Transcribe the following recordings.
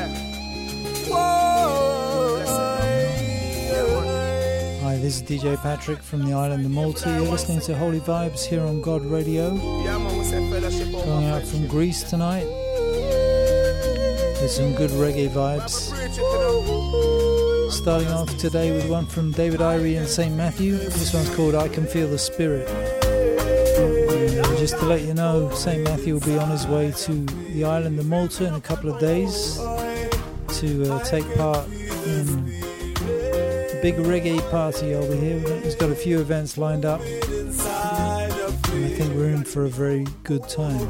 Hi, this is DJ Patrick from the island of Malta. You're listening to Holy Vibes here on God Radio. Going out from Greece tonight with some good reggae vibes. Starting off today with one from David Irie and St. Matthew. This one's called I Can Feel the Spirit. And just to let you know, St. Matthew will be on his way to the island of Malta in a couple of days to take part in a big reggae party over here. He's got a few events lined up, and I think we're in for a very good time.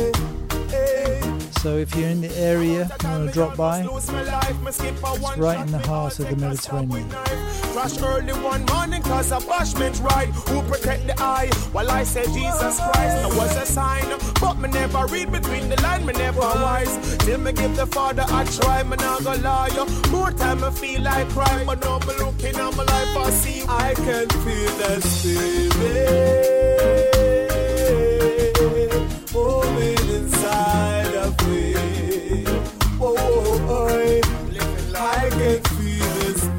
So if you're in the area, you want to drop by, it's right in the heart of the Mediterranean. Crash early one morning cause a bashment ride. Who protect the eye while I say Jesus Christ? There was a sign, but me never read between the lines, me never wise. Till me give the Father a try, me not go lie. More time I feel like crying, but now me looking at my life I see I can feel the Spirit moving inside of me. Oh, oh, oh. I can feel the Spirit.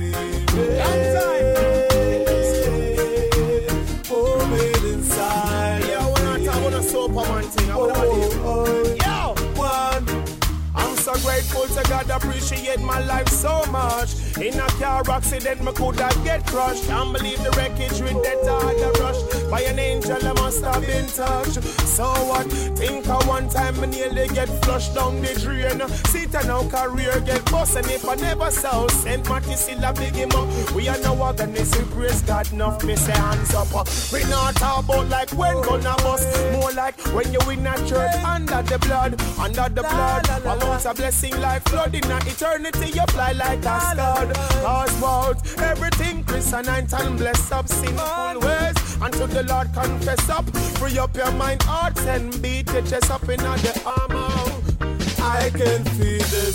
Grateful to God, appreciate my life so much. In a car accident, me could have get crushed. Can't believe the wreckage with that hard rush. By an angel, I must have been touched. So what? Think of one time me nearly get flushed down the drain. Sit and now career get bust. And if I never saw St. Matthew still a big him up. We are now organizing, praise God enough. Me say hands up. We not talk about like when gonna bust. More like when you in a church under the blood. Under the blood. Amounts of blessing like flood in eternity. You fly like a scud. Cause about everything Chris and and bless up sinful ways. Until the Lord confess up. Free up your mind, heart and beat your chest up in the armor. I can feel the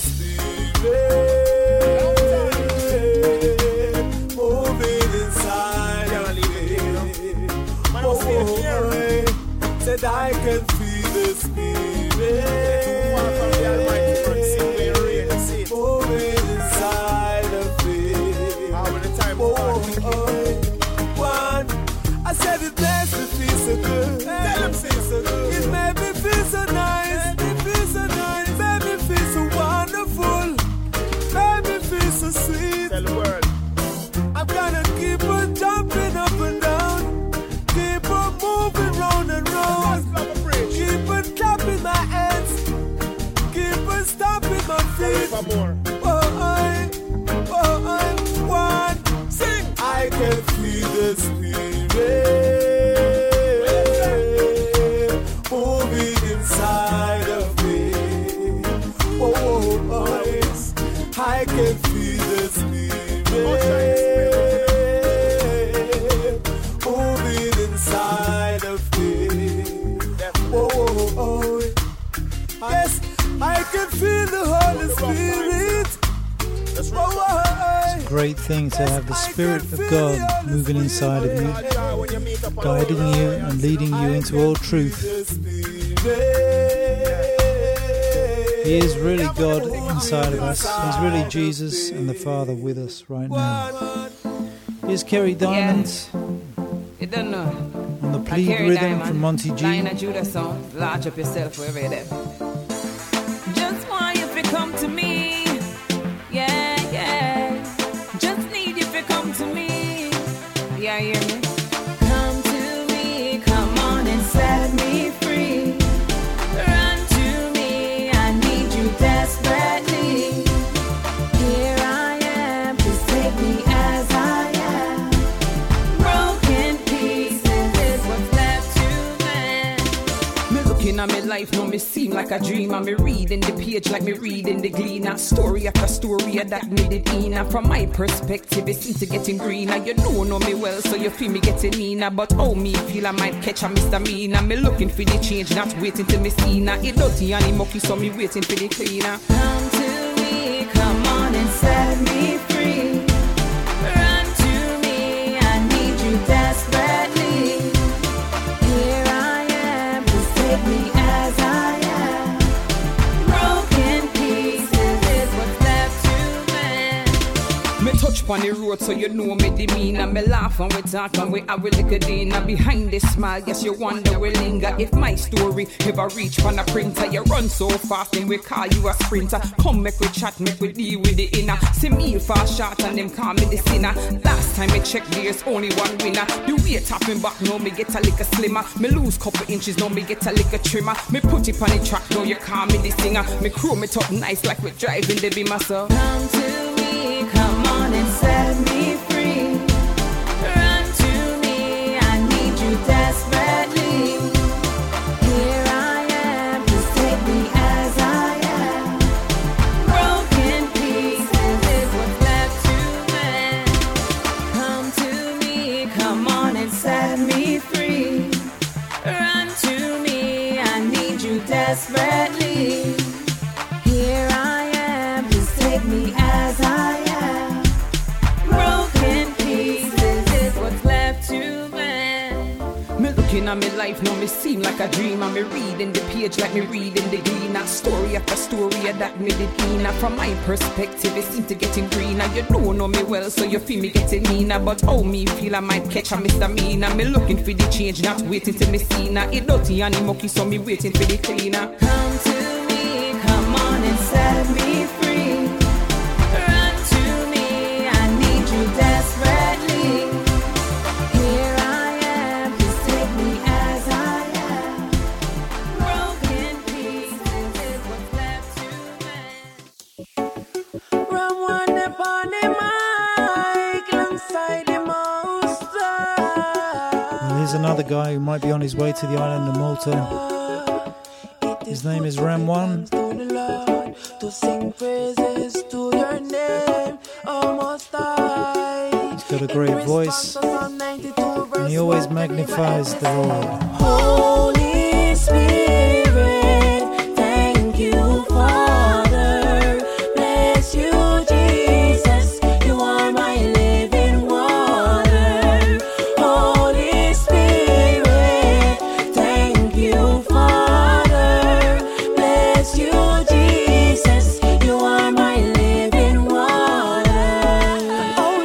Spirit moving inside of me. Said I can feel the Spirit moving inside of me. One, I said it makes me feel so good. Tell him feel so good. It made me feel so nice. It feels so nice. It made me feel so wonderful. Made me feel so sweet. Tell the world. I'm gonna keep on jumping up and down. Keep on moving round and round. Keep on clapping my hands. Keep on stomping my feet. One, sing. I can feel the Spirit moving inside of me. I can feel the Spirit moving inside of me. Yes, I can feel the Holy Spirit. It's a great thing to have the Spirit of God moving inside of you, guiding you and leading you into all truth. He is really God inside of us. He's really Jesus and the Father with us right now. Here's Kerry Diamond on the Plead Rhythm from Monty G. Lion of Judah song, large up yourself wherever you're there. Just want you to come to me. Yeah, yeah. Just need you to come to me. Yeah, you hear me? Come to me, come on and set me free. Run to me, I need you desperately. Here I am, please take me as I am. Broken pieces is what's left to mend. Me looking at me life, now me seem like a dream. And me reading the page like me reading the Gleaner. Story after story that made it in. And from my perspective, it seems to getting greener. You know me well, so you feel me getting meaner. But how me feel I might catch a misdemeanor. Me looking for the change, not waiting till me see now. It dirty and it mucky, so me waiting for the cleaner. Come to me, come on and set me free. Run to me, I need you desperately. Here I am, please take me as I am. Broken pieces is what's on the road, so you know me demeanor. Me laugh and we talk and we have a little dinner. Behind this smile, yes, you wonder we linger. If my story ever reach on a printer, you run so fast and we call you a sprinter. Come make we chat, make we deal with the inner. See me fast short and them call me the sinner. Last time I checked, there's only one winner. The weight tapping back, now me get a little slimmer. Me lose couple inches, now me get a little trimmer. Me put it on the track, now you call me the singer. Me crew me top nice like we driving the Beamer, so come to me, come on and set me free. Run to me, I need you desperately. Here I am, please take me as I am. Broken pieces is what's left to mend. Come to me, come on and set me free. Run to me, I need you desperately. Here I am, please take me as I am. Broken pieces is what's left to mend. me looking at me life, now me seem like a dream. And me reading the page like me reading the Gleaner. Story after story that me did cleaner. From my perspective, it seems to getting greener. You don't know me well, so you feel me getting meaner. But how me feel I might catch a misdemeanor. Me looking for the change, not waiting till me see now. It dirty and it mucky, so me waiting for the cleaner. Come to me, come on and set me free. Run to me, I need you desperately. Here I am, please take me as I am. Broken pieces is what's left to mend. Run one upon the mic, alongside the monster. Well, here's another guy who might be on his way to the island of Malta. His name is Ram One. To sing praises to your name, almost died. He's got a great voice, and he always magnifies the Lord. Holy Spirit, thank you, Father. Bless you, Jesus. You are my living water. Holy Spirit, thank you, Father. Bless you, Jesus. You are my living water. Oh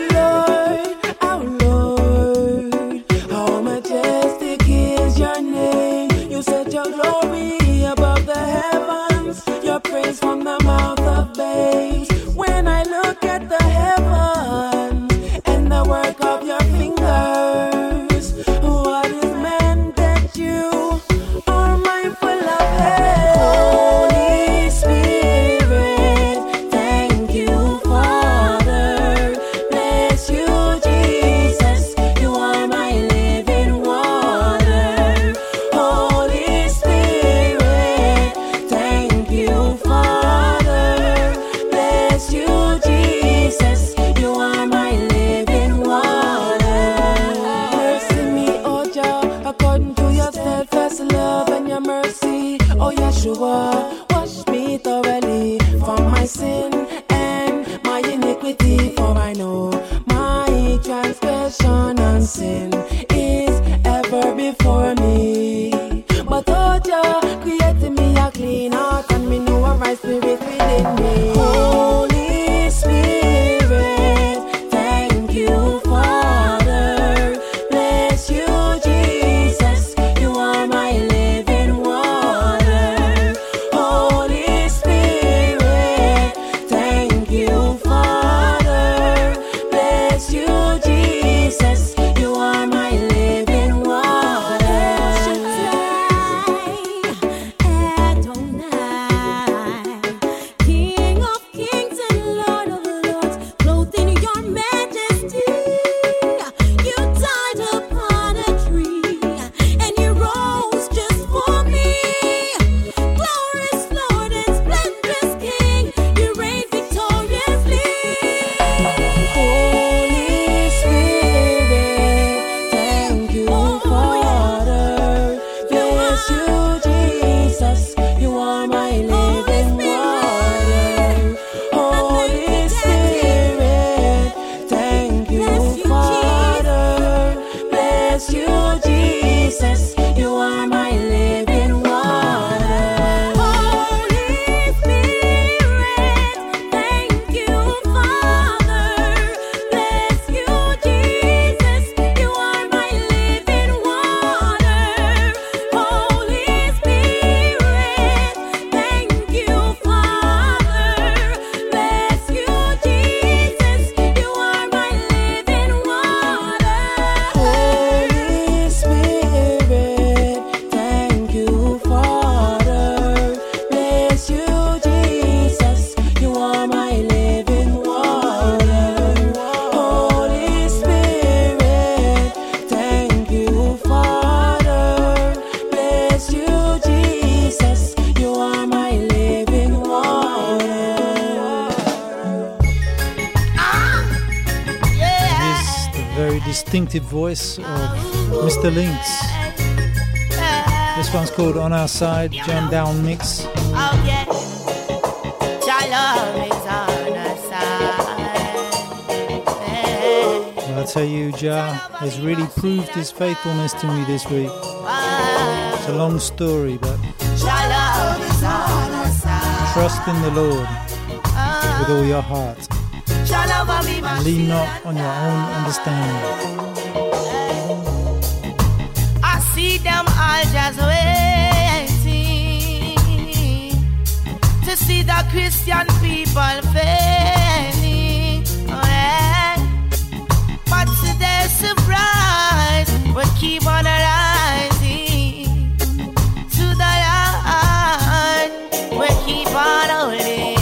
Lord, how majestic is your name. You set your glory above the heavens, your praise from the mouth of babes. When I look at the heavens and the work of your fingers, what is man that you are mindful of him? Holy Spirit, thank you, Father. Bless you, Jesus. You are my living water. Holy Spirit, thank you, Father. Bless you, Jesus. You are my living water. Mercy me, oh Jah, according to your steadfast love and your mercy. Oh Yeshua, wash me thoroughly from my sin and my iniquity. For I know my transgression and sin is ever before me. But oh Jah, create in me a clean heart and me know a right spirit within me. Holy Spirit, thank you, Father. Bless you, Jesus. You are my living water. Holy Spirit, thank you, Father. Bless you, Jesus. You are my living water. Adonai, distinctive voice of Mr. Lynx. This one's called On Our Side, Jam Down Mix. Oh yeah, your love is on our side. Well, I tell you, Jah has really proved his faithfulness to me this week. It's a long story, but trust in the Lord with all your heart. And lean not on your own understanding. I see them all just waiting to see the Christian people failing. Oh, yeah. But to their surprise, we keep on rising to the Lord. We keep on holding.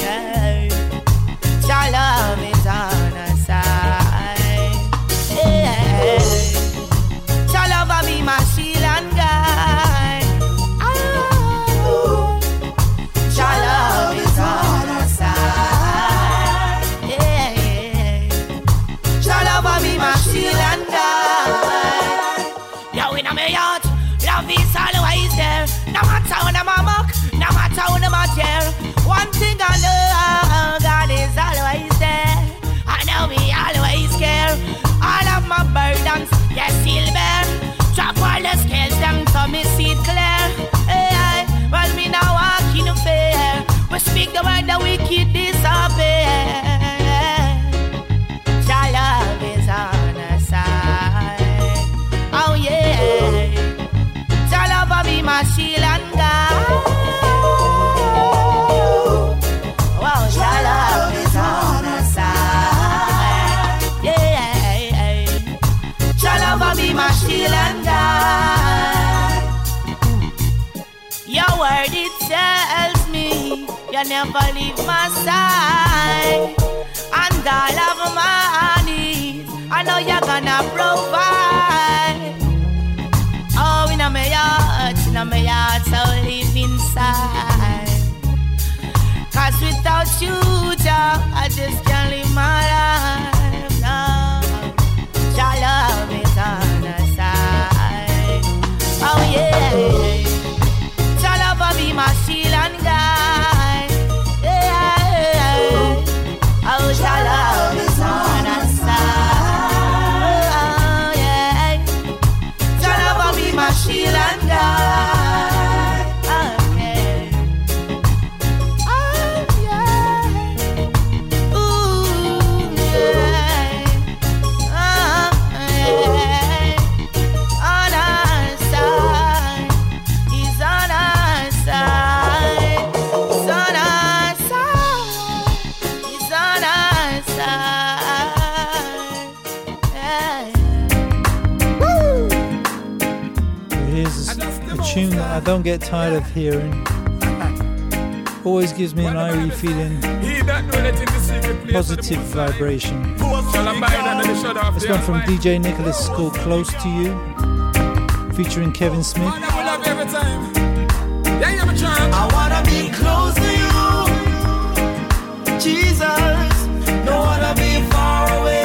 Your love is on our side. Yeah. Your love will be my shield and guide. Oh. Your love is on our side. Yeah. Your love will be my shield and guide. Yo, in my heart, love is always there. No matter how them a mock, no matter how them a tear. One thing I know, God is always there. I know He always care. All of my burdens, yes, He'll bear. Drop all the scales down so me see it clear. Hey, but me now walk in fear. We speak the word that wicked disappear. Your love is on our side. Oh yeah. Your love will be my shield and guide. Wow, your love is on our side. Yeah. Your love will be my shield and guide. Your word, it tells me you never leave my side. And all of my needs, I know you're gonna provide. Oh, in my heart, so live inside. Cause without you, Jah, I just can't live my life. No, your love is on our side. Oh yeah, your love will be my shield and guide. Yeah, oh, your love is on our side. Oh yeah, your love will be my shield and guide. Tune that I don't get tired of hearing. Always gives me an Irie feeling. Positive vibration. This one from DJ Nicholas called Close to You, featuring Kevin Smith. I wanna be close to you, Jesus. Don't wanna be far away.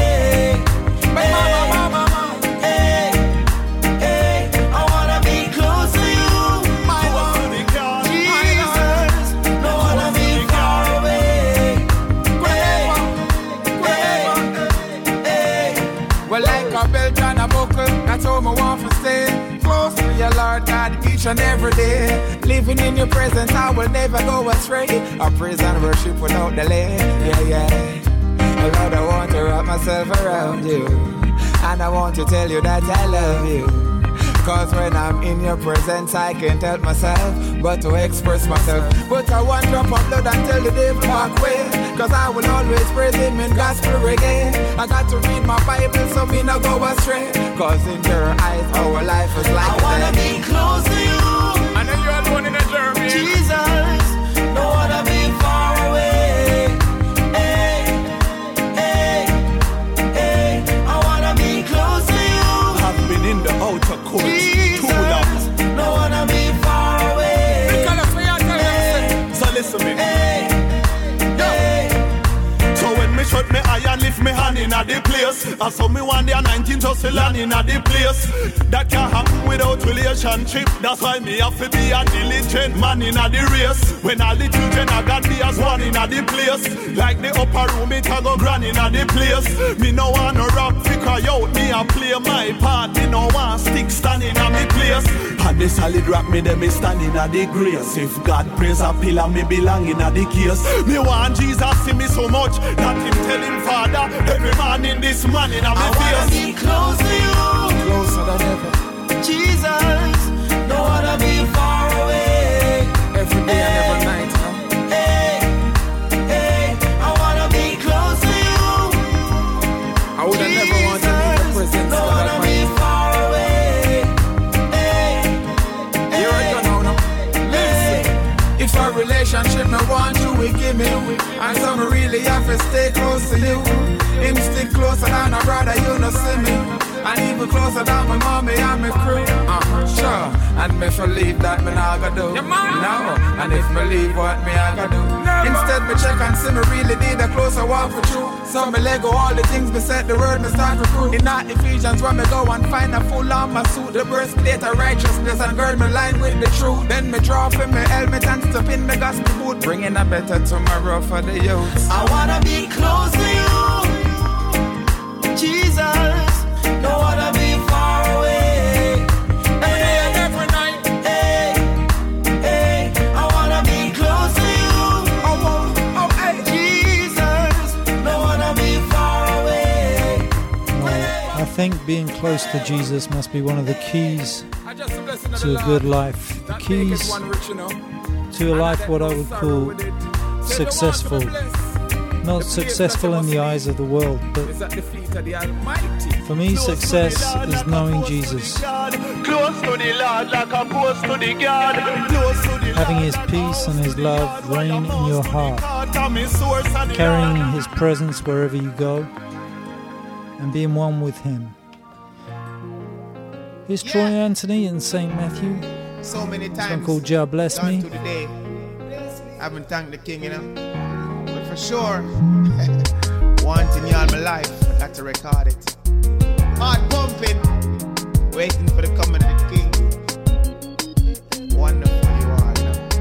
That's how I want to stay close to your Lord God each and every day. Living in your presence, I will never go astray. I praise and worship without delay. Yeah. Lord, I want to wrap myself around you, and I want to tell you that I love you. Cause when I'm in your presence, I can't help myself but to express myself. But I want drop of blood until the devil walk away. Cause I will always praise him in gospel reggae. I got to read my Bible so me not go astray. Cause in your eyes, our life is like I wanna be close to you. I know you're alone in a journey. Jesus, don't wanna be far away. Hey, I wanna be close to you. I've been in the outer court too long. Don't wanna be far away. Because we are telling so listen to me. So when me shut me eye and lift me hand in at the place, place. I saw me one day 19 hustling in a the place. That can't happen without relationship. That's why me have to be a diligent man in a the race. When all the children I got me as one in a the place. Like the upper room, it a go grand in a the place. Me no want no rap fi cry out, me a play my part. Me no want stick standing at me place. And the solid rock me them me standing at the grace. If God praise a pillar, me belong in a the case. Me want Jesus see me so much that him tell him Father, every man in this man in a me face. I wanna be close to you, closer than ever. Jesus. Don't wanna be far away. Every day and every night. I wanna be close to you. I would have never want to leave the presence don't of wanna that be far away. Here I go now. Listen. If a relationship me want you, we give me. And so me really have to stay close to you. Him stick closer than a brother, you no see me. And even closer than my mommy and my crew. Sure. And me for leave that me not gonna do. No. And if me leave what me I gonna do. Instead me check and see me really need a closer walk for you. So me let go all the things me said the word me start recruit. In that Ephesians where me go and find a full armor suit. The breastplate of righteousness and gird me line with the truth. Then me drop in my helmet and step in the gospel boot. Bringing a better tomorrow for the youths. I wanna be close to you, Jesus. Don't wanna be far away. Every day and every night. I wanna be close to you. Hey. Jesus. Don't wanna be far away. I think being close to Jesus must be one of the keys to a good life. The keys to a life what I would call successful. Not successful in the eyes of the world, but for me success is knowing Jesus, having his peace and his love reign in your heart, carrying his presence wherever you go, and being one with him. Here's Troy Anthony in St. Matthew. So many This one times called Jah Bless Me. today, I haven't thanked the King, you know. But for sure, wanting you all my life, I got to record it. Heart pumping, waiting for the coming of the King. Wonderful you are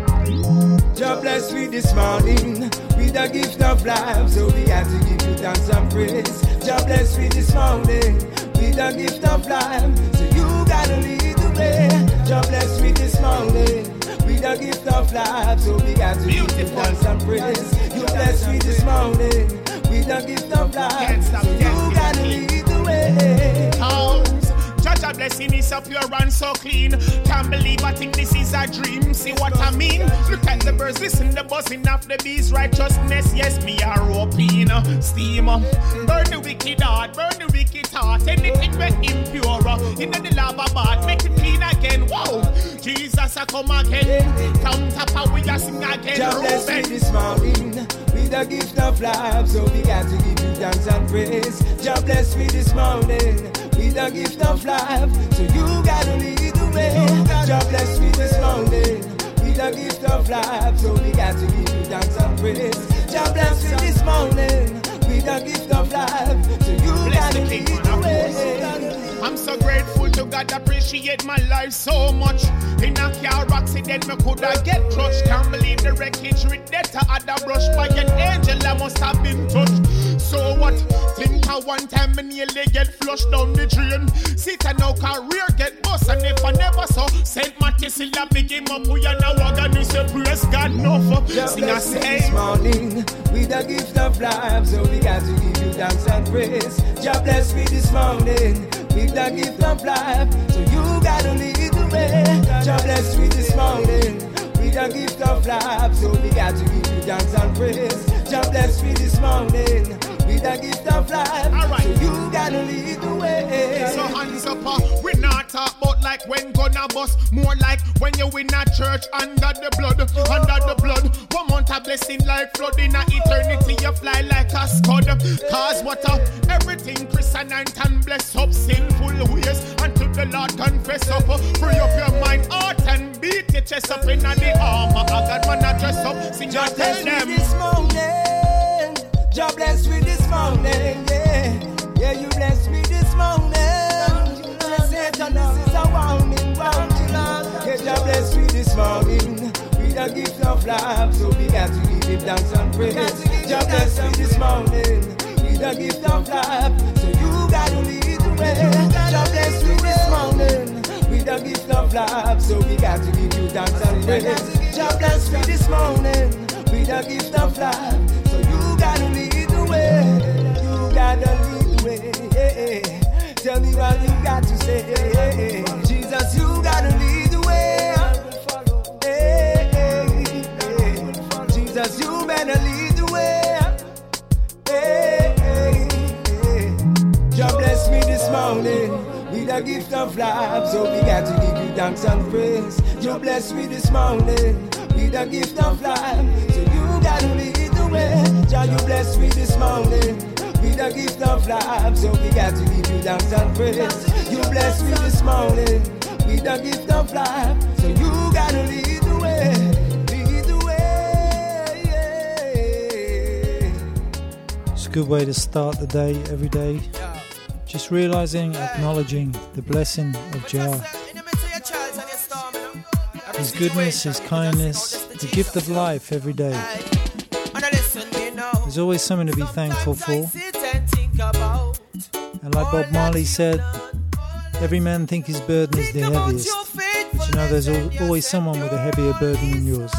now. Jah bless me this morning with a gift of life, so we have to give you thanks and praise. Jah bless me this morning with a gift of life, so you gotta lead the way. Jah bless me this morning with a gift of life, so we got to give you thanks and praise. You bless me this morning with a gift of life, so you gotta lead the way. Jah blessing is so pure and so clean. Can't believe I think this is a dream. See what I mean? Look at the birds, listen the buzzing of the bees. Righteousness, yes, me are open. Steam, burn the wicked heart, burn the wicked heart. Anything but impure, in the lava bath, make it clean again. Whoa, Jesus, I come again. Come tap, we are sing again. Jah bless me this morning with a gift of life, so we got to give you thanks and praise. Jah bless me this morning with a gift of life, so you gotta lead the way. Jah bless me this morning with a gift of life, so we got to give you thanks and praise. Jah bless me this morning with a gift of life, so you gotta lead the way. I'm so grateful to God, appreciate my life so much. In a car accident, me coulda get crushed. Can't believe the wreckage with death I had a brush by an angel, I must have been touched. So what? Think I one time me nearly get flushed down the drain. Sit and now career get bust, and if I never saw Saint Matthew still a big him up, we are now wagon, we say praise God no for. Sing a say this morning with a gift of life, so we got to give you thanks and praise. Jah bless me this morning with a gift of life, so you gotta lead the way. Jah bless me this morning with a gift of life, so we got to give you thanks and praise. Jah bless me this morning with a gift of life, right. So you gotta lead the way. So hands up, we not talk about like when gonna bust. More like when you in a church under the blood. One month a blessing like flood. In a eternity you fly like a scud. Cause what up, everything Christian and bless up sinful ways. Until the Lord confess up. Free up your mind, heart and beat your chest up in the armor. I got man a dress up, sing Jah and tell bless me them. this morning. Jah bless me this morning, yeah. Yeah, you the gift of life, so we got to give him thanks and praise. Jah bless me this morning with the gift of life, so you gotta lead the way. Jah bless me this morning with the gift of life, so we got to give you thanks and praise. Jah bless me this morning with the gift of life, so you gotta lead the way. You gotta lead the way. Tell me what you got to say. Jesus, you gotta lead the way. Jesus, you better lead the way. Jah bless me this morning with the gift of life, so we got to give you thanks and praise. You bless me this morning with the gift of life, so you gotta lead the way. Jah, you bless me this morning with the gift of life, so we got to give you thanks and praise. You bless me this morning with the gift of life, so you gotta lead the way. Lead the way. It's a good way to start the day every day. Just realizing, acknowledging the blessing of Jah, His goodness, His kindness, the gift of life every day. There's always something to be thankful for. And like Bob Marley said, every man think his burden is the heaviest. But you know, there's always someone with a heavier burden than yours.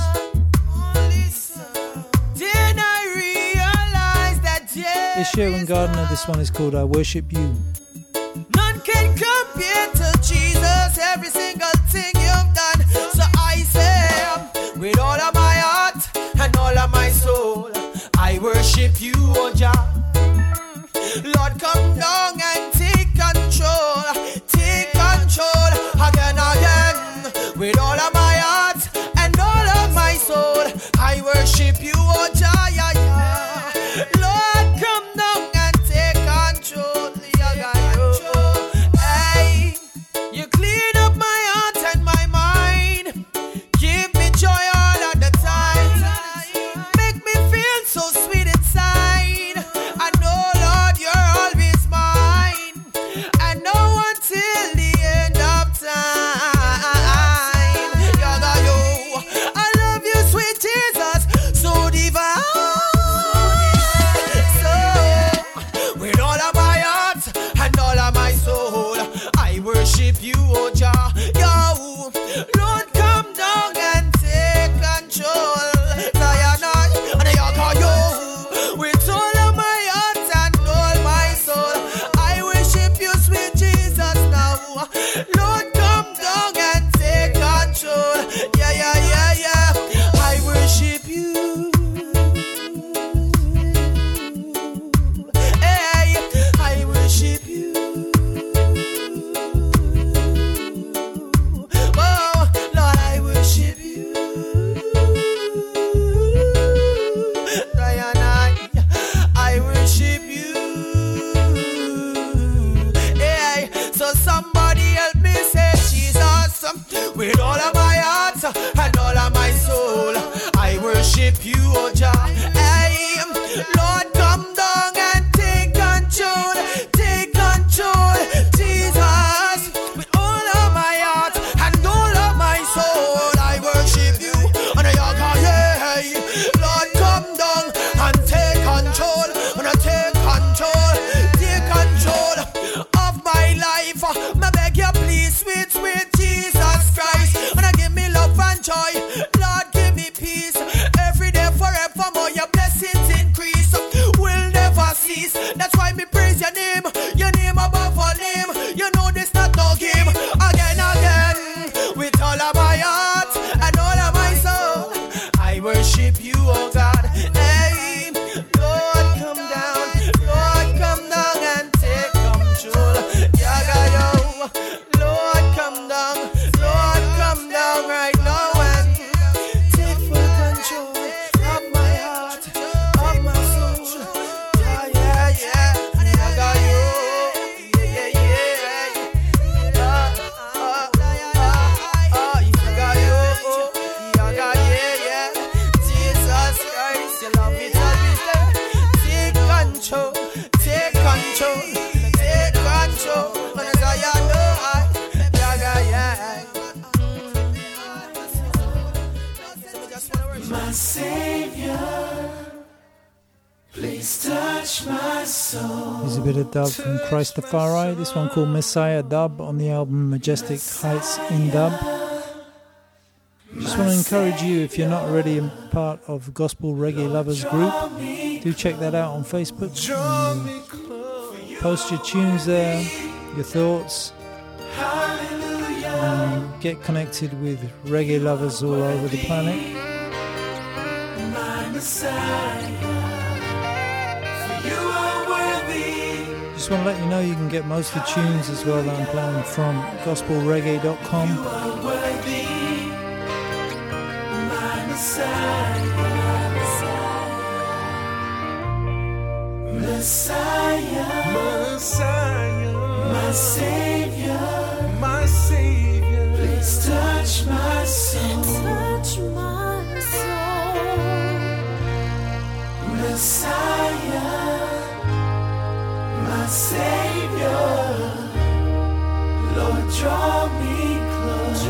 It's Sharon Gardner. This one is called I Worship You. None can compare to Jesus, every single thing you've done. So I say, with all of my heart and all of my soul, I worship you, oh Jah. Lord, come down and take control again, with all of my heart and all of my soul. I worship you, oh Jah, yeah, yeah. Lord, come down and take control, yeah. Hey, you clean up my heart and my mind, give me joy all of the time, make me feel so sweet inside. I know, Lord, you're always mine. My Savior, please touch my soul. Here's a bit of dub from Christafari. This one called Messiah Dub on the album Majestic Heights in Dub. Just want to encourage you, if you're not already a part of Gospel Reggae Lovers group, do check that out on Facebook. Post your tunes there, your thoughts. Get connected with reggae lovers all over the planet. Just want to let you know you can get most of the tunes as well that I'm playing from gospelreggae.com. Messiah, my Savior, please touch my soul. Messiah, my Savior, Lord, draw me close.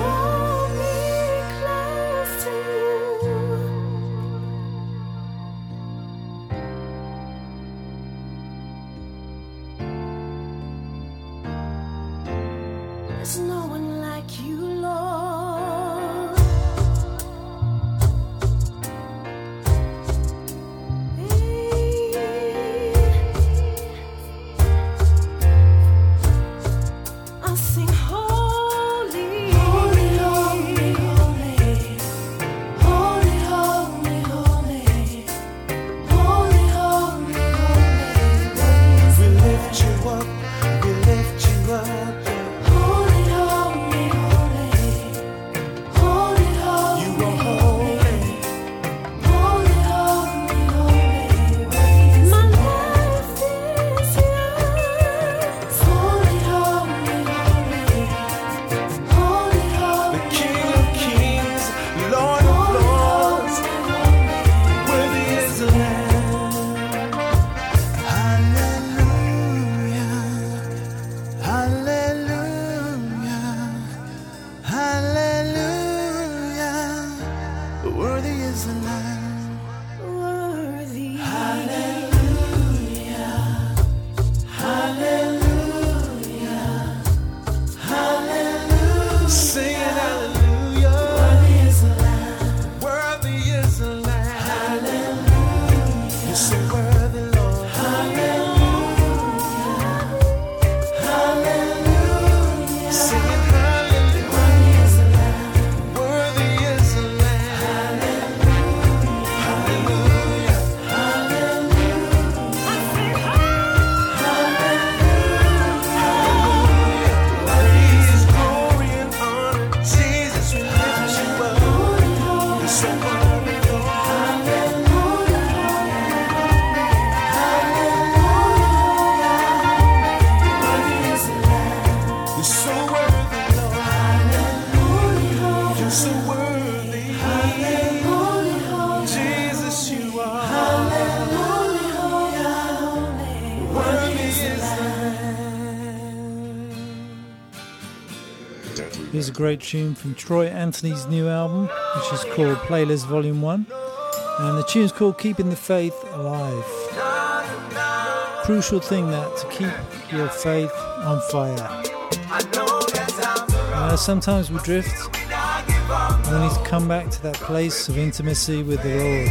To you. There's no one like you, Lord. I'll sing holy, holy, holy, holy, holy, holy, holy, holy, holy, holy. We lift you up, we lift you up. Holy, holy, holy, holy, holy. You are holy, holy, holy, holy. My life is yours. Holy, holy, holy, holy, holy. The King of Kings, Lord of Lords, worthy is the Lamb. Hallelujah, hallelujah, hallelujah, worthy is the Lamb. Worthy. Hallelujah, hallelujah, hallelujah. Sing hallelujah, Worthy is the Lamb. worthy is the Lamb. Hallelujah, You're so worthy, Lord. hallelujah, hallelujah. Singing hallelujah, Worthy is the Lamb. worthy is the Lamb. Hallelujah, Hallelujah. I sing hallelujah. praise, glory, and honor. Jesus, we lift you up. You're so worthy, Lord. You're so worthy, Lord. You're so worthy. Jesus, you are. Worthy is Here's a great tune from Troy Anthony's new album, which is called Playlist Volume 1. And the tune's called Keeping the Faith Alive. Crucial thing that, to keep your faith on fire. Sometimes we drift, and we need to come back to that place of intimacy with the Lord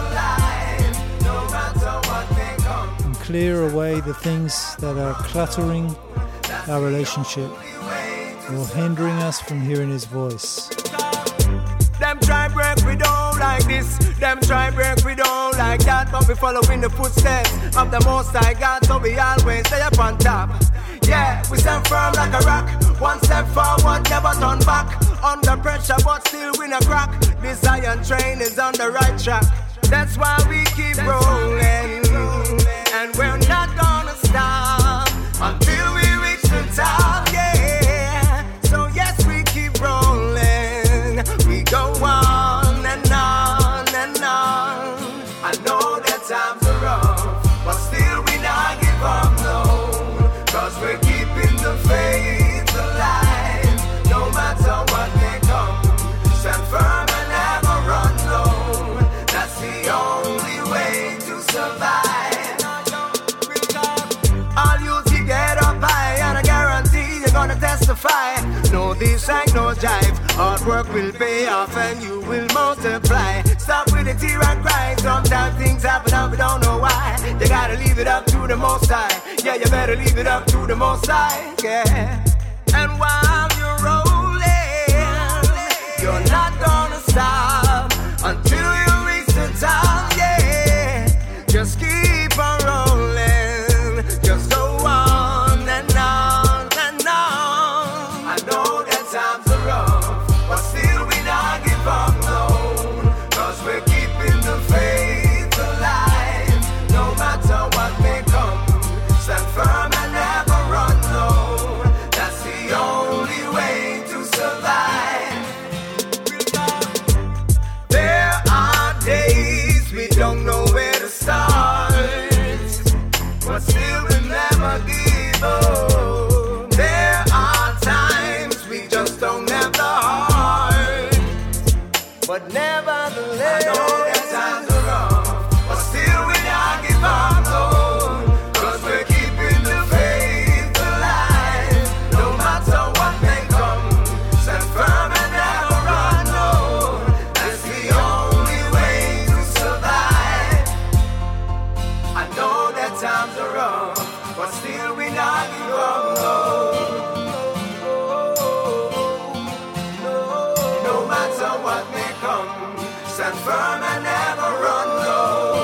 and clear away the things that are cluttering our relationship or hindering us from hearing His voice. Them try break we down like this. Them try break we down like that. But we follow in the footsteps of the Most High God. So we always stay up on top. Yeah, we stand firm like a rock. One step forward, never turn back. Under pressure, but still we no crack. This iron train is on the right track. That's why we keep rolling. And we're not gonna stop until we reach the top. Yeah, so yes, we keep rolling. We go on and on and on. I know that times are rough, but still we not give up, no. Cause we're keeping the faith alive. No matter what may come, stand firm and never run low. have no jive. Hard work will pay off and you will multiply. Stop with the tear and cry. Sometimes things happen and we don't know why. You gotta leave it up to the Most High. Yeah, you better leave it up to the Most High. Yeah. And while you're rolling, you're not gonna stop until you reach the top. Yeah, just keep on rolling. Just go on and on and on. I know that times are rough, but still we not give up, no. 'Cause we're keeping the faith alive. No matter what may come, stand firm and never run, no. That's the only way to survive. There are days we don't know where to start, but still we never give up. There are times we just don't have the heart, but nevertheless, I know that times are rough, but still we not give up, no. 'Cause we're keeping the faith alive. No matter what may come, stand firm and never run, no. That's the only way to survive. I know that times are rough, but still we not give up, no. No matter what may come, stand firm and never run, no.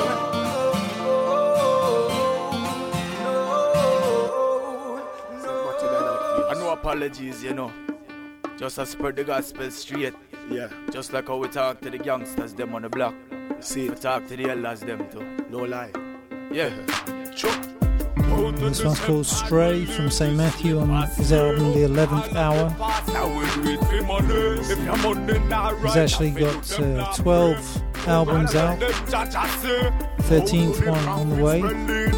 No apologies, you know. Just to spread the gospel straight. Yeah. Just like how we talk to the gangsters, them on the block. See, We talk to the elders, them too. no lie. Yeah. This one's called Stray from St. Matthew on his album The 11th Hour. He's actually got 12 albums out, 13th one on the way.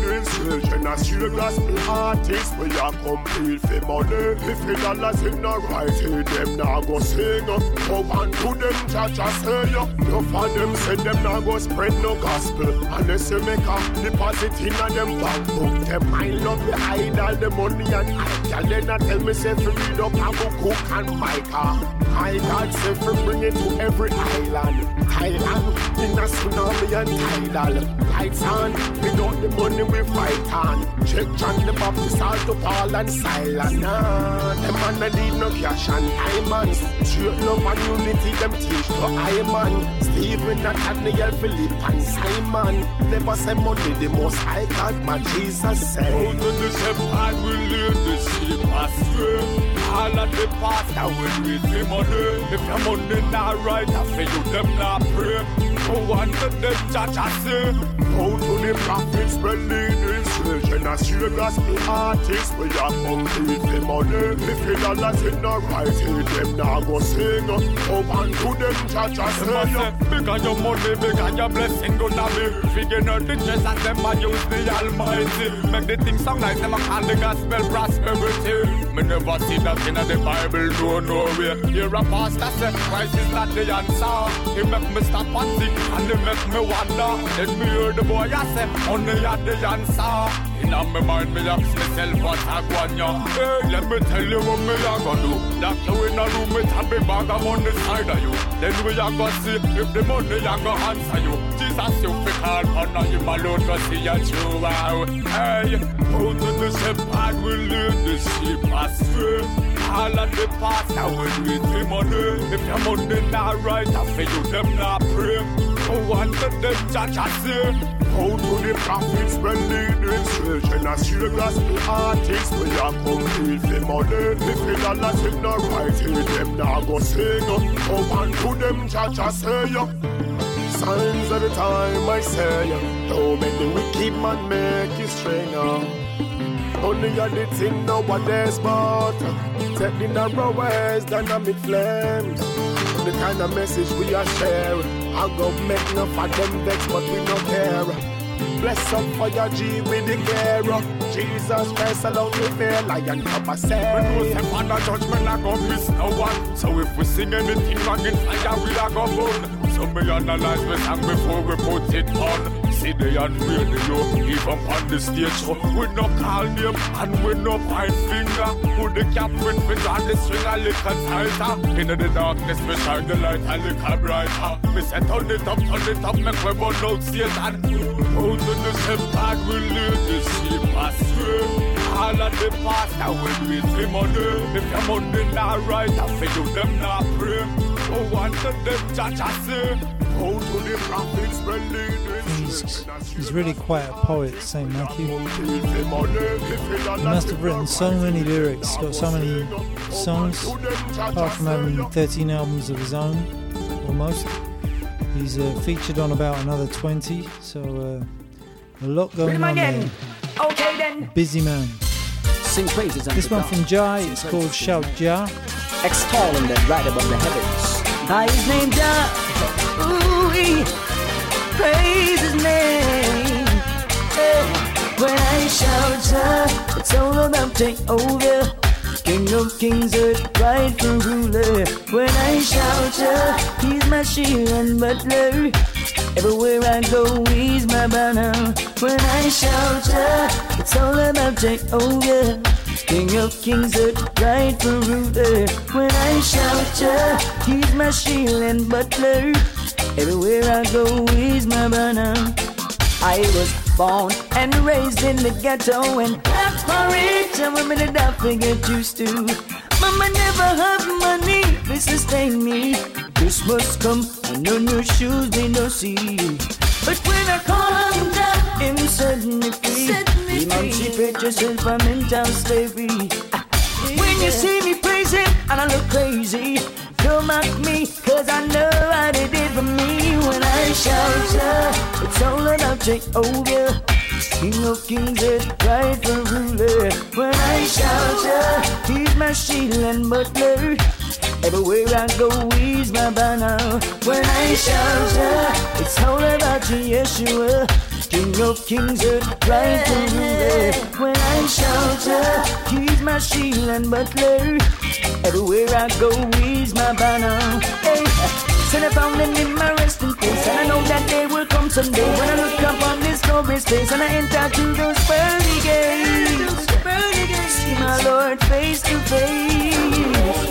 Mind up the idol, the money and idol. Then I tell me say to read up a book, cook and my car. My God say to bring it to every island. Thailand, in a tsunami and tidal. Lights on, without the money we fight on. Check John the Baptist, all to Paul and Silas. Nah, them man I need no cash and diamonds. Straight love and unity, them teach to I man. Stephen, Nathaniel, Philip and Simon. Never say money, the most high God, my Jesus said. Out of the shepherd will lead the sheep astray. All of the pastor will read the money. If your money not right, I feel you them not pray. Go on to the church I say. Go to the prophets, spread leading as your gospel artists, we are complete the money. If you dollars in the right, them now go sing. Go on to them church I say. Because your money, because your blessing gonna be. Figure out the chest and them I use the Almighty. Make the things sound nice, them I call the gospel prosperity. Me never see that in the Bible, no way. Hear a pastor say Christ is not the answer. He make me stop and think and he make me wonder. Let me hear the boy I say, only at the answer. In my mind, me ask myself what I want ya. Hey, let me tell you what me a gonna do. Lock you in a room with a big bag of money side of you. Then we a go see if the money a go answer you. Jesus, you fi call upon him alone go see ya true wow. Hey, out to the shepherd will lead the sheep astray. All of the pastor will read the money. If your money not right, I feel you them not pray. Go on to the church I say. Go to the prophets, spread leading children as your gospel artists, we are complete the money. If you dollars in the right, them now go sing. Go on to them church I say. Signs of the time I say, don't make the wicked man make you stranger. Only you the thing nowadays, but take the narrow ways, dynamic flames. The kind of message we are sharing, I go make enough of them vex, but we don't care. Bless up for your G with the care. Jesus Christ alone we fear, lion Papa say. When we step on the judgment, I go miss no one. So if we sing anything wrong in fire, we are go burn. So me analyze me song before we put it on. See the on radio, even on the stage. So we no call name and we no point finger. Put the cap with me on the string a little tighter. In the darkness we shine the light a little brighter. Me say turn it up, make we burn out Satan. Out to the same path we live the same astray. All of the past that will be the money. If your money not right, I feel you them not pray. Oh, one to them judge I say. Out to the prophets spread leaders. He's really quite a poet, St. Matthew. He must have written so many lyrics, got so many songs, apart from having 13 albums of his own, almost. He's featured on about another 20, so a lot going on there. Okay then. Busy man. Sing praises. This one from Jah, it's called Shout Jah. Extolling them right above the heavens. By his name Jah. Ooh, praise his name. Hey. When I shout Jah, it's all about take over. King of kings, earth, rightful ruler. When I shout Jah, he's my shield and butler. Everywhere I go, he's my banner. When I shout Jah, it's all about take over. King of kings, earth, rightful ruler. When I shout Jah, he's my shield and butler. Everywhere I go, he's my banner. I was born and raised in the ghetto, and that's porridge and women that I forget used to. Mama never had money to sustain me. Christmas come and no new shoes they no see. But when I call him Jah, him set me free. Emancipate yourself from mental slavery. When you see me praise him and I look crazy, don't mock me, cause I know what it did for me. When I shout Jah, it's all about take over. King of kings, rightful ruler. When I shout Jah, he's my shield and butler. Everywhere I go, he's my banner. When I shout Jah, it's all about Yeshua. King of kings, rightful ruler. When I shout Jah, he's my shield and butler. Everywhere I go, he's my banner. Hey, send I found them in my resting place, and I know that they will come someday. When I look up on this glorious place, and I enter to those pearly gates, see my Lord face to face.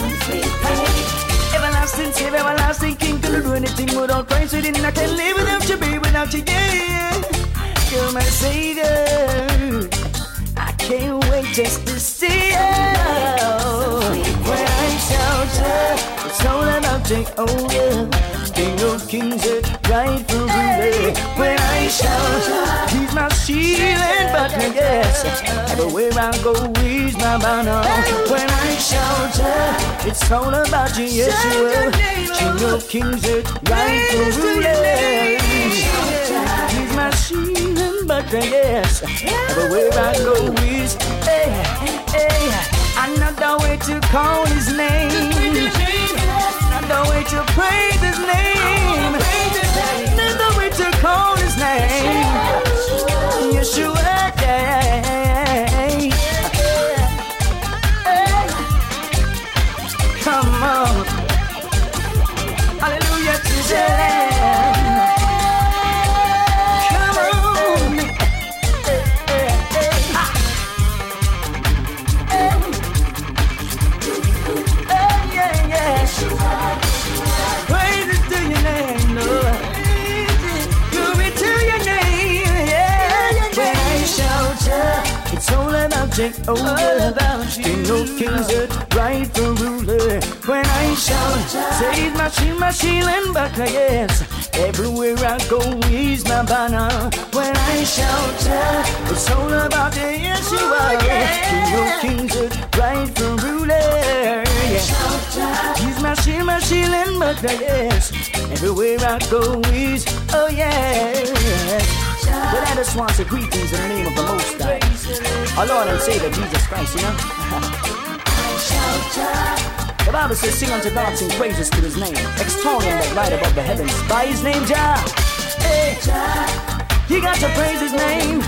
Everlasting Savior, everlasting King, couldn't do anything without Christ. We didn't, I can't live without you, be without you, yeah. You're my Savior. I can't wait just to see you. When I shout Jah, it's all about take over. King of kings, rightful ruler. When I shout Jah, he's my shield and butler, yes. Everywhere I go, he's my banner. When I shout Jah, it's all about Yeshua. King of kings, rightful ruler. He's my shield and butler, yes. Everywhere I go, he's another way to call his name. Another way to praise his name. Another way to call his name. Yeshua, come on. Hallelujah to the Lamb. Come on. Praise it to your name, Lord. Glory to your name, yeah. When I shout Jah, it's all about take over. King of kings, rightful ruler. When I shout Jah, say my shield and buckler, yes. Everywhere I go, he's my banner. When I shout Jah, it's all about the Yeshua. King of kings, rightful ruler. He's my shield and buckler, yes. Everywhere I go, he's, oh yes. But I just want to greetings in the name of the Most High, our Lord and Savior Jesus Christ, you know. The Bible says, sing unto God, sing praises to his name, extol him that right above the heavens. By his name, Jah, hey, you got to praise his name.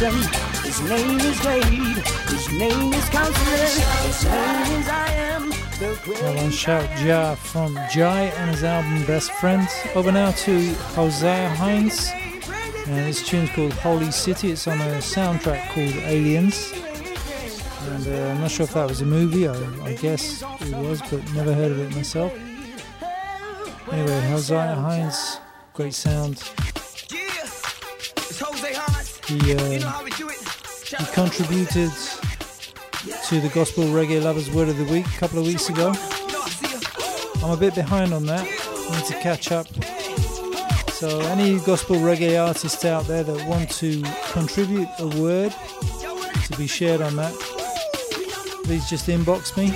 awesome. His name is great. His name is Counselor. His name is I Am the Great. Well, on Shout Jah from Jai and his album Best Friends. Over now to Hosea Hines. And this tune's called Holy City. It's on a soundtrack called Aliens. And I'm not sure if that was a movie. I guess it was, but never heard of it myself. Anyway, Hosea Hines, great sound. He contributed to the Gospel Reggae Lovers Word of the Week a couple of weeks ago. I'm a bit behind on that. I need to catch up. So any Gospel Reggae artists out there that want to contribute a word to be shared on that, please just inbox me.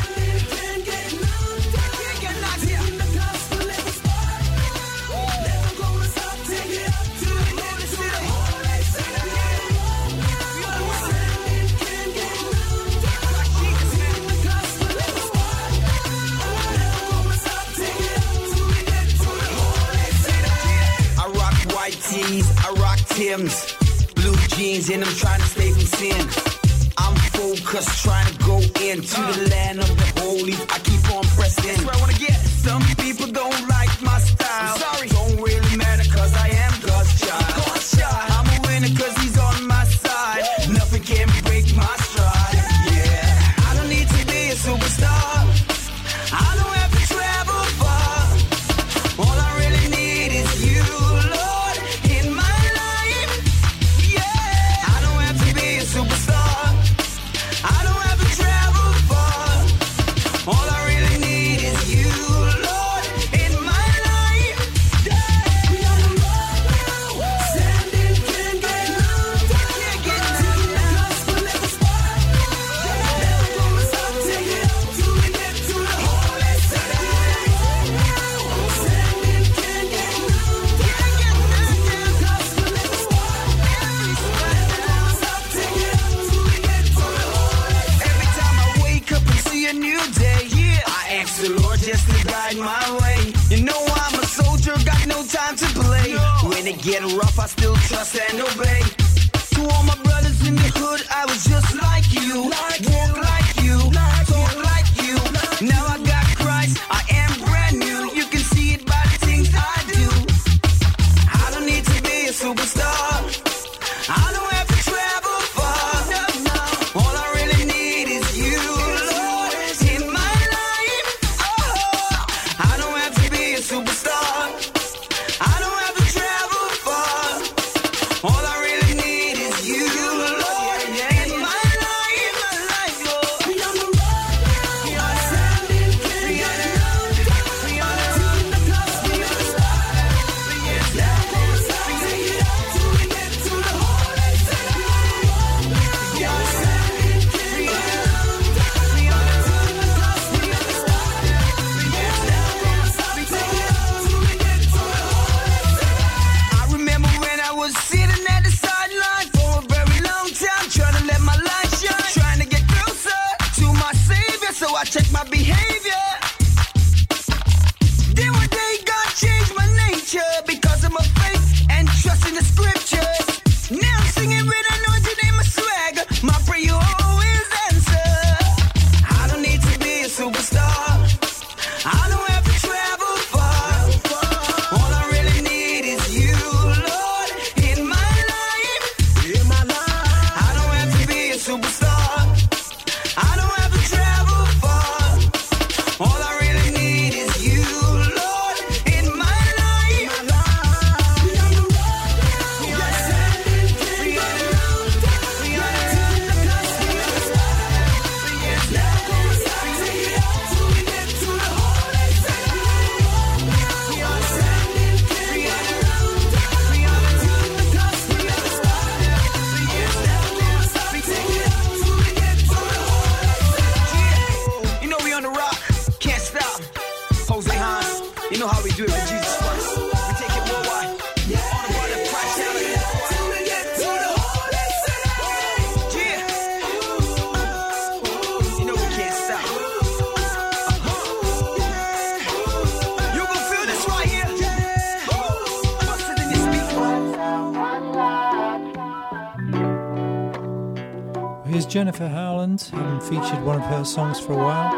I rock Tim's, blue jeans, and I'm trying to stay from sin. I'm focused, trying to go into the land of the holy. I keep on pressing. That's where I wanna get. Some people don't like my style. I'm sorry, don't really matter, cause I am God's child. I'm a winner cause he's on my side. Nothing can break my stride. Yeah, I don't need to be a superstar. I don't have to travel far. All I really need is you. My way, you know I'm a soldier, got no time to play. When it get rough, I still trust and obey. To all my brothers in the hood, I was just like you, walk like you, talk like you. Now I got Christ, I am brand new. You can see it by the things I do. I don't need to be a superstar. I don't have to travel far. All I really need is you, Lord, in my life. I don't have to be a superstar. I don't have to travel far. All I really need is you, Lord, in my life, Lord. We on the road, we are standing, we on the road, we on the road, we on the road, we get down, we take it up till we get to the holy city. We are standing, we on the road, we on the road, we on the road, we get down, we take it up till we get to the holy city. I remember when I was sitting at the sideline for a very long time, trying to let my light shine, trying to get closer to my Savior, so I checked my behavior. Then one day God changed my nature because of my faith and trust in the scriptures. Now I'm singing with anointing in my swagger. My prayer always answer. I don't need to be a superstar. I don't have to travel far. All I really need is you, Lord, in my life. I don't have to be a superstar. I don't have to travel far. All I really need is you, Lord, in my life. We on the road now. We are standing, we on the road, we on the road, we on the road, we get down, we take it up till we get to the holy city. We are standing, we on the road, we on the road, we on the road, we get down, we take it up till we get to the holy city. You know we on the rock, can't stop. Jose Hans, you know how we do it with Jesus first. We take it worldwide. On the water, crash down like that. Till we get to the holy city. Yeah. You know we can't stop. You gon' feel this right here. Bust it in your speaker. Jennifer Howland. Haven't featured one of her songs for a while.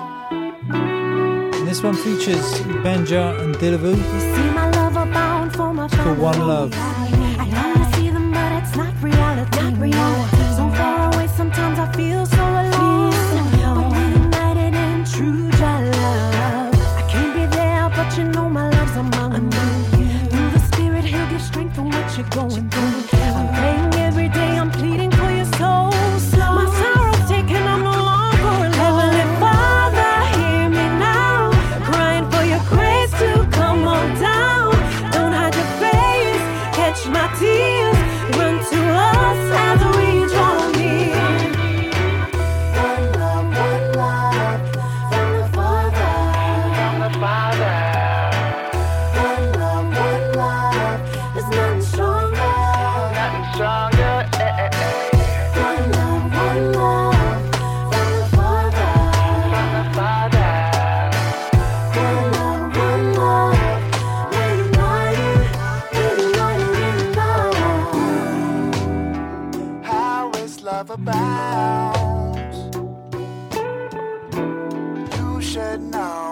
And this one features Banja and Dillavu. You see my love abound for my it's called One Love. I only see them, but it's not reality. Not reality. So far away, sometimes I feel so alone. But we're united in true love. I can't be there, but you know my love's among you. Through the Spirit, He'll give strength for what you're going through. I'm praying every day, I'm pleading for your soul. My sorrow's taken, I'm no longer alone. Heavenly Father, hear me now, crying for your grace to come on down. Don't hide your face, catch my tears, run to us as we draw near. One love, from the Father. From the Father. One love, there's nothing stronger. Nothing stronger. One love, from the Father. From the Father. One love, we're united in love. How is love about? You should know.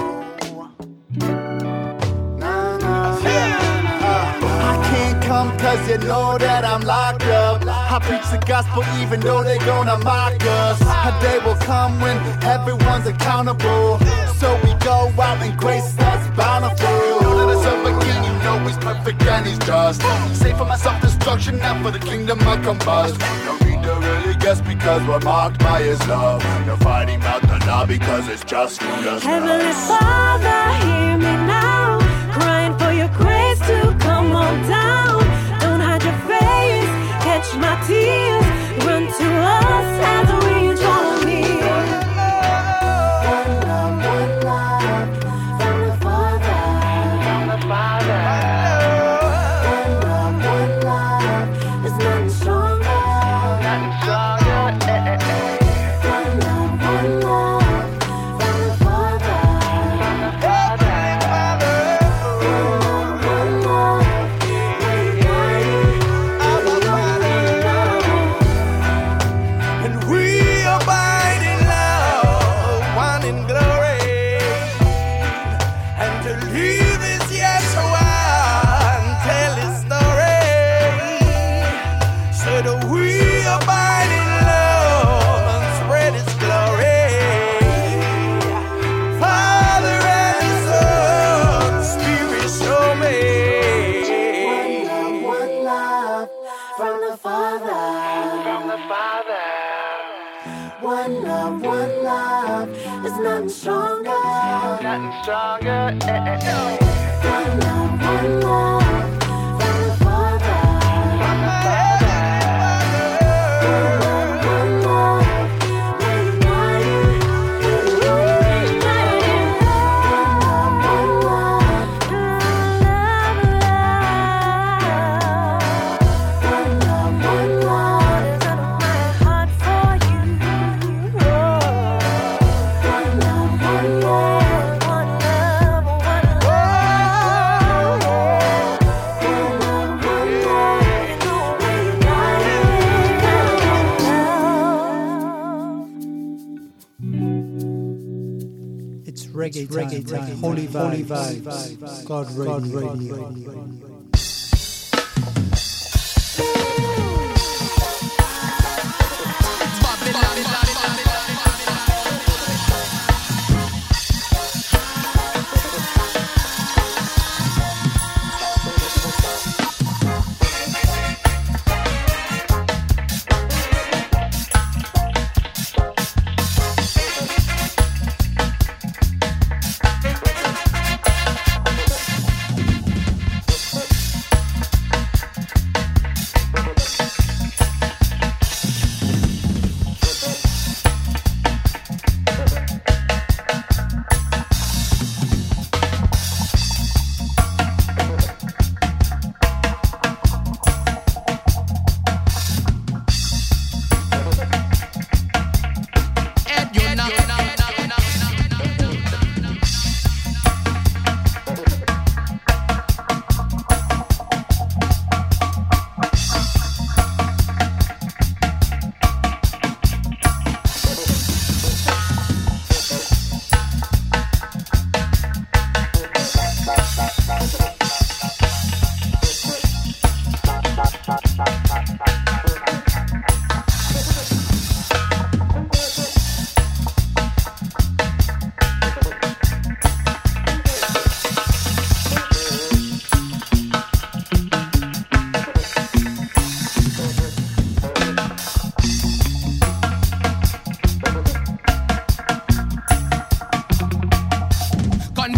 I can't come cause you know that I'm locked up. I preach the gospel even though they gonna mock us. A day will come when everyone's accountable. So we go out and grace that's bountiful. You know that I serve a king, you know he's perfect and he's just. Save for my self-destruction, not for the kingdom I combust. No need to really guess because we're marked by his love. You're fighting out the law because it's just Heavenly Father, hear me now, crying for your grace to come on down. Don't hide your face, catch my tears, run to us as we draw near. One love, from the Father. From the Father. One love, there's nothing stronger. Nothing stronger. One love, from the Father. From the Father. One love, we're united. And we abide in love, one in glory. And to live is Yeshua and tell his story. So that we abide in love and spread his glory. Father and Son, Spirit, show me. One love, from the Father. From the Father. One love, there's nothing stronger. Nothing stronger. One love, from the Father. From the Father. One love, we're united. We're united. One love, one love, set my heart for you. One love, one love, one love, one love. It's reggae time. Holy vibes. God Radio.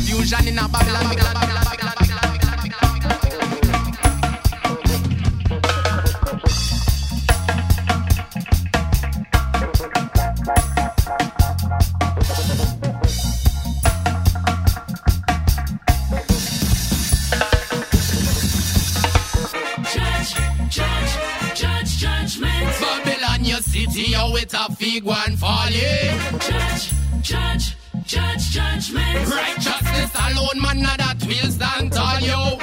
confusion in a Babylon. Babylon, your city, how it a fig one fall, yeah. Judge, judgment. Righteousness alone, man, now that will stand tall, yo.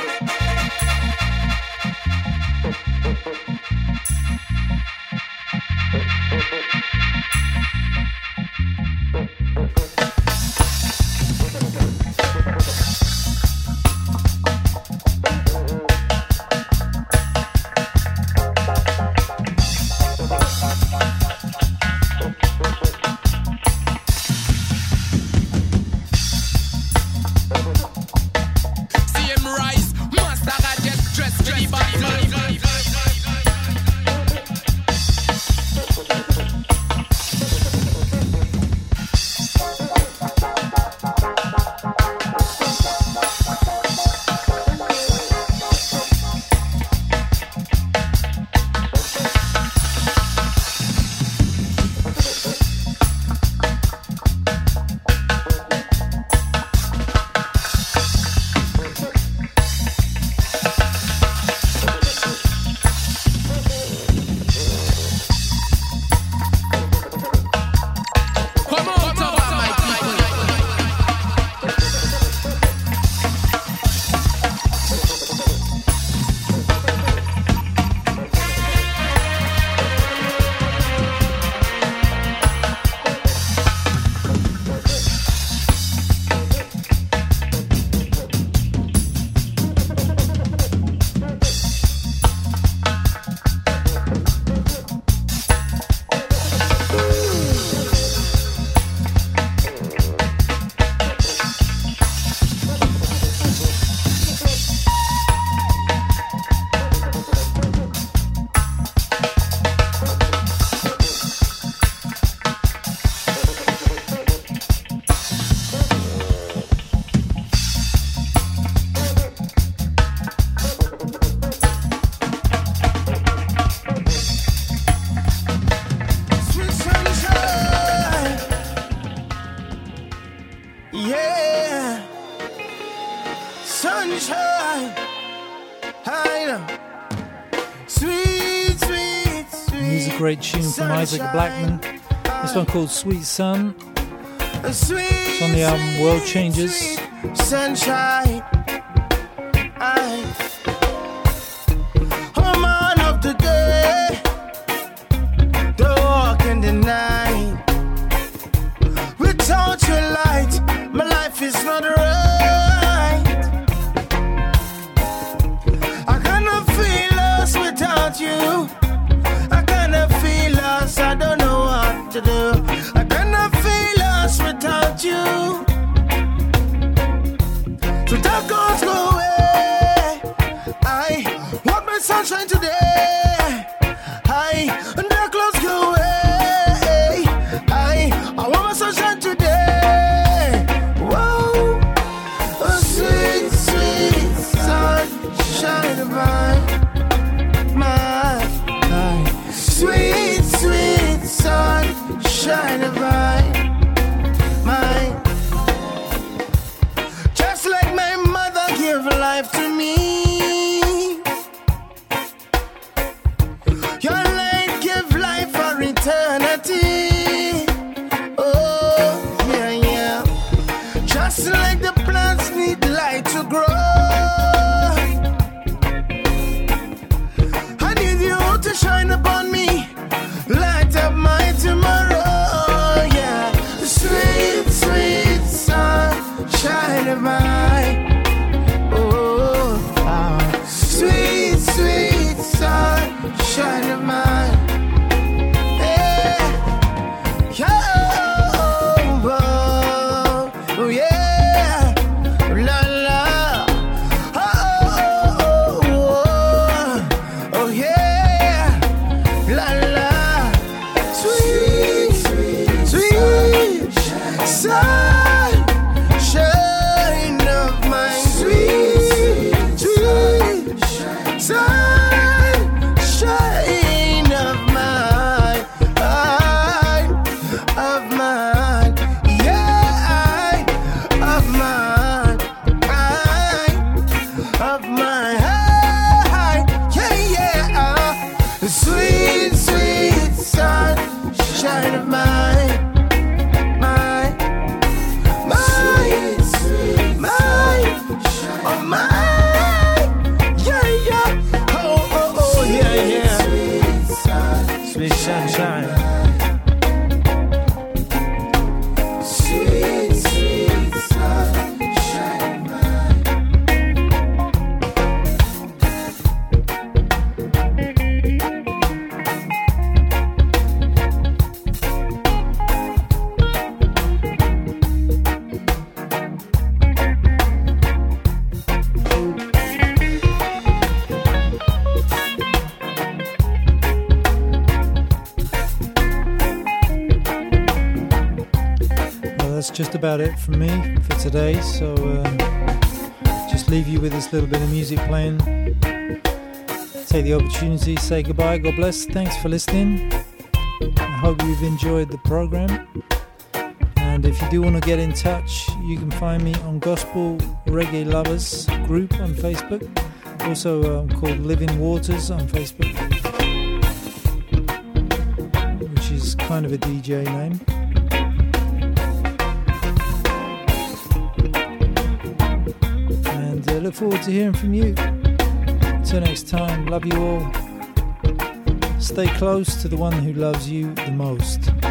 Great tune from Isaac Blackman. This one called Sweet Sun. It's on the album World Changes. Sunshine. Oh man of the day, don't walk in the night. Without your light, my life is not right. I cannot feel lost without you. I don't know what to do. I cannot feel us without you. So dark clouds go away. I want my sunshine today. And dark clouds go away. I want my sunshine today. Whoa, a sweet, sweet sunshine of mine. Sweet, sweet sunshine of mine. Just like my mother gave life to me, your light gave life for eternity. Oh, yeah, yeah. Just like the plants need light to grow, I need you to shine upon me. Light up my tomorrow, yeah. Sweet, sweet sunshine of mine. Oh, sweet, sweet sunshine of mine. Yeah, oh, yeah, la la. Oh, yeah, la la. Sweet, sweet sunshine just about it from me for today, so just leave you with this little bit of music playing. Take the opportunity, say goodbye, God bless, thanks for listening. I hope you've enjoyed the program, and if you do want to get in touch, you can find me on Gospel Reggae Lovers group on Facebook, also called Living Waters on Facebook, which is kind of a DJ name. Look forward to hearing from you. Till next time, love you all. Stay close to the one who loves you the most.